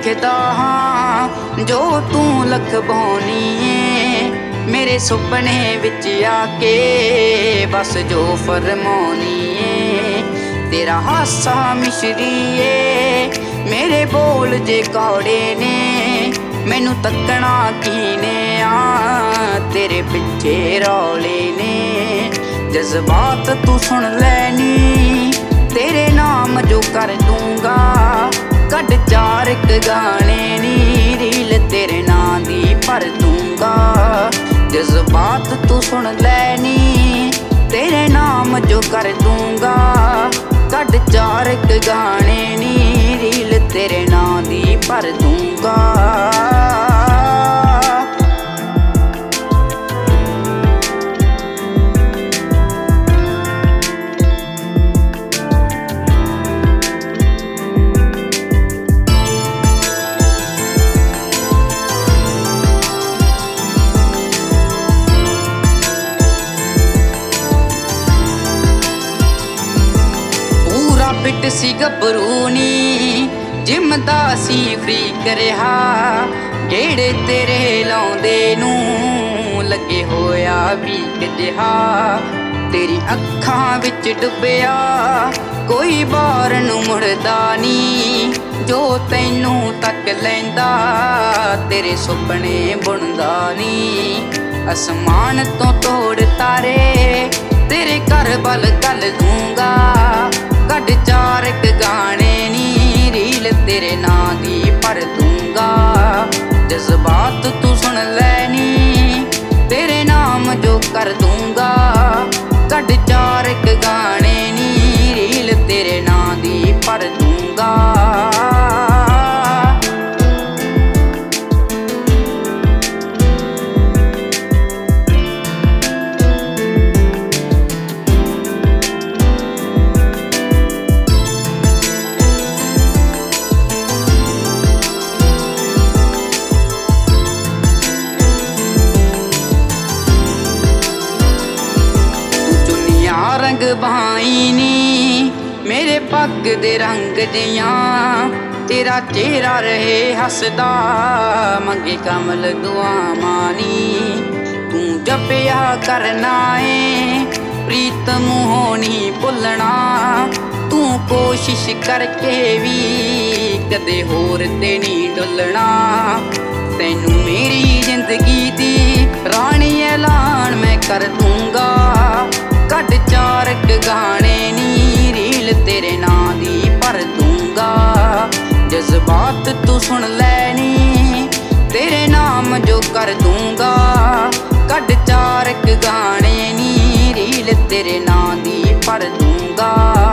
लिखदा हाँ जो तू लखवानी है मेरे सुपने विच आके बस जो फरमानी है। तेरा हासा मिश्री है मेरे बोल जे कौड़े ने मैनू तकना कीने आ तेरे पिछे रौले ने। जज्बात तू सुन लैनी तेरे नाम जो कर दूंगा कट चार एक गाने नी रील तेरे नाम दी भर दूंगा। जज्बात तू सुन लैनी तेरे नाम जो कर दूंगा कट चार एक गाने नी रील तेरे नाम दी भर दूंगा। फिट सी गभरूनी जिम दा सी फ्रीक रहा गेड़े तेरे लाउंदे नूं लगे होया वीक जिहा। तेरी अखां विच डुबिया कोई बार नूं मुड़दा नी जो तैनू तक लैंदा तेरे सुपने बुनदा नी। आसमान तो तोड़ तारे तेरे घर बल कल दूंगा कट चार एक गाने नी रील तेरे नां दी भर दूंगा। जज्बात तू सुन लैनी तेरे नाम जो कर दूंगा कट चार एक गाने नी रील तेरे नां दी भर दूंगा। रंग बहाई नी मेरे पग दे रंग जियां तेरा चेहरा रहे हसदा मंगे कमल दुआ मानी। तू जपिया करना है प्रीत मुहों नी भुलना तू कोशिश करके भी कदे होर ते नी डुलना। तैनू मेरी जिंदगी दी रानी ऐलान मैं कर दूंगा कट चार एक गाने नी रील तेरे नां दी भर दूंगा। जज्बात तू सुन लैनी तेरे नाम जो कर दूंगा कट चार एक गाने नी रील तेरे नां दी भर दूंगा।